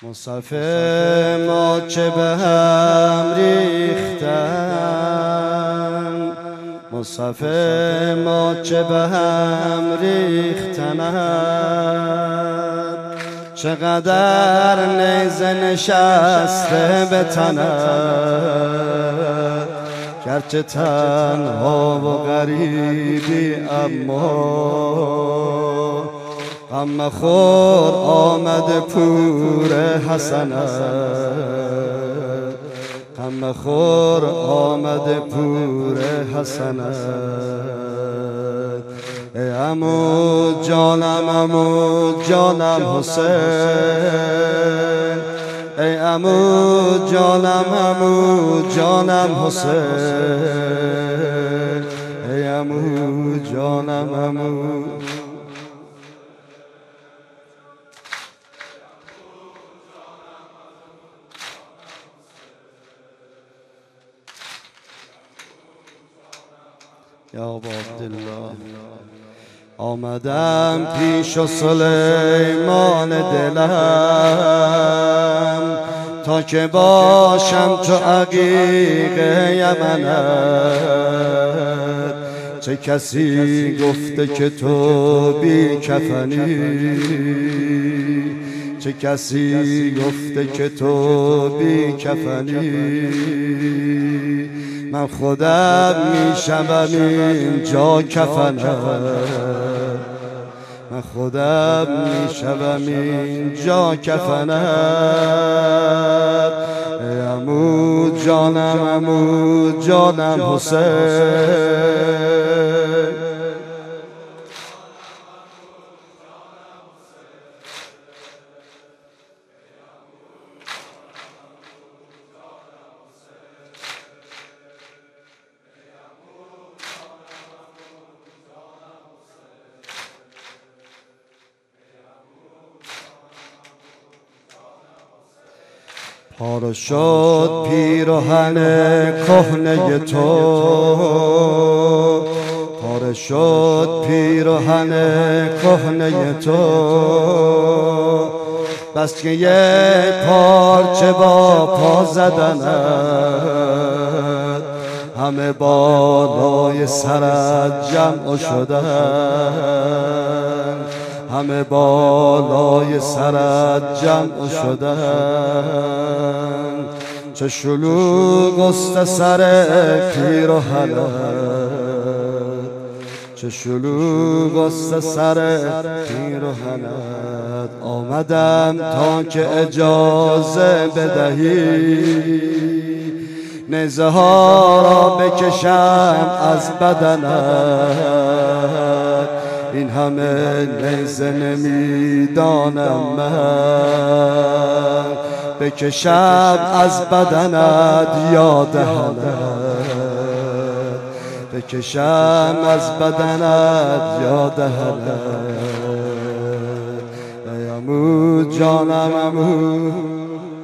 مصحف ما چه به هم ریختن، مصحف ما چه به هم ریختند، چقدر نیزه نشسته به تنت، گرچه تنها و غریبی اما غم خور آمد پور حسنت، غم خور آمد پور حسنت. ای عمو جانم، عمو جانم حسین، ای عمو جانم، عمو جانم حسین، ای عمو جانم، عمو. یا ابا عبدالله آمدم پیش و سلیمان دلم، تا که باشم چو عقیق یمنت. چه کسی گفته که تو بی کفنی، چه کسی گفته که تو بی کفنی. من خودم میشم اینجا کفنت، من خودم میشم اینجا کفنت. ای عمو جانم، عمو جانم حسین، پاره شد پیراهن کهنه تو، پاره شد پیراهن کهنه تو. بس که یک پارچه با پا زدنت، همه بالای سرت جمع شدن، همه بالای سرت جمع شدن. چه شلوغ است سر پیراهنت، چه شلوغ است سر پیراهنت. آمدم تا که اجازه بدهی، نیزه ها را بکشم از بدنت. این همه نیزه نمیدانم من، بکشم از بدنت یا دهنت، بکشم از بدنت یا دهنت. ای عمو جانم، عمو